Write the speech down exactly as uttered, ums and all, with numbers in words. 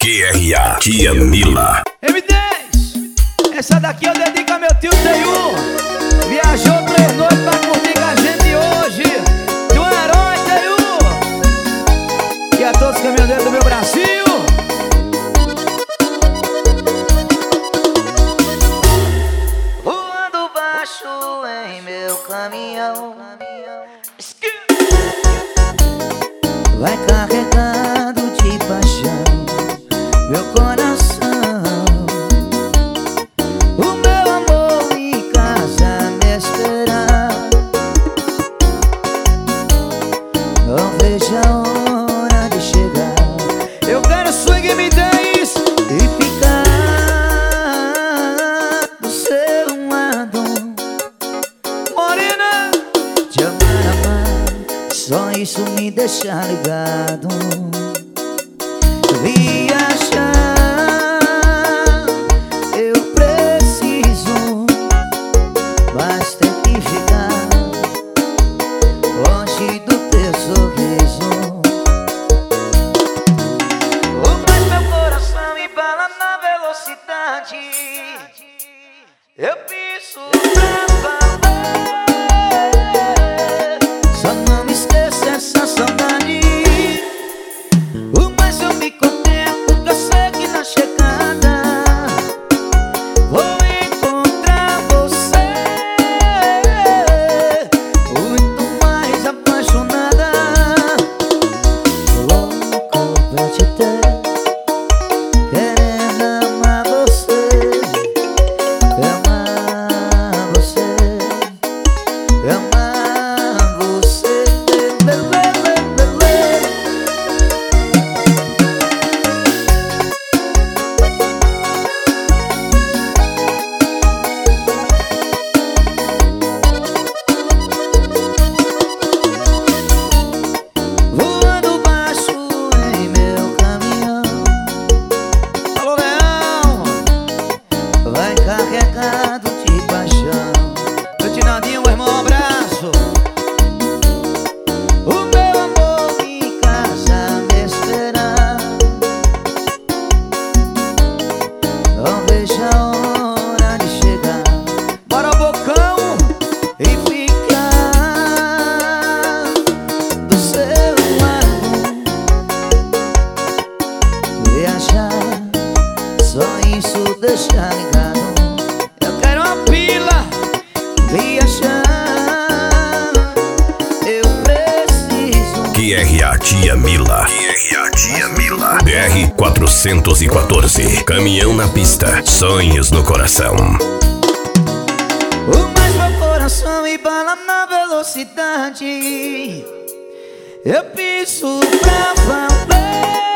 Q R A, Tia Mila. M dez, essa daqui eu dedico a meu tio Teiu. Viajou três noites pra curtir com a gente hoje. De um herói, Teiu. E a todos os caminhoneiros do meu Brasil. Voando baixo em meu caminhão, vai carregado de paixão meu coração. O meu amor em casa me esperar. Não vejo a hora de chegar. Eu quero swing M dez e ficar do seu lado, morena. te amar, amar, só isso me deixa ligado. Viajar eu preciso, mas tem que ficar longe do teu sorriso. Mas meu coração embala na velocidade. Eu piso pra valer, só não me esqueça essa saudade. Mas eu me contento, que eu sei que na chegada vou encontrar você muito mais apaixonada, louco pra te ter, querendo amar você, amar você, amar você, bebê, bebê. Voando baixo em meu caminhão, Alô, Leão. vai carregado de paixão. Meu Tinadinho, meu irmão, um abraço. O meu amor em casa me esperar. Não vejo a hora de chegar. Bora, Bocão. E ficar do seu lado. Viajar, só isso deixa ligado. Eu quero uma pila. Viajar, eu preciso. Q R A, Tia Mila. Q R A, Tia Mila. B R quatrocentos e quatorze. Caminhão na pista, sonhos no coração. Mas meu coração embala na velocidade. Eu piso pra valer.